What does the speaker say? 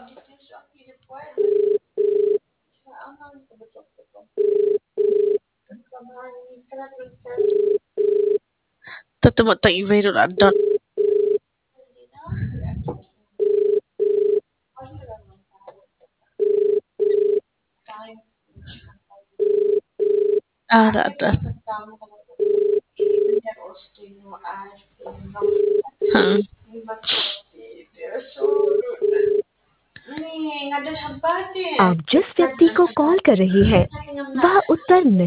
Totoo iveiro dot. Arata. Hmm. आप जिस व्यक्ति को कॉल कर रही हैं वह उत्तर नहीं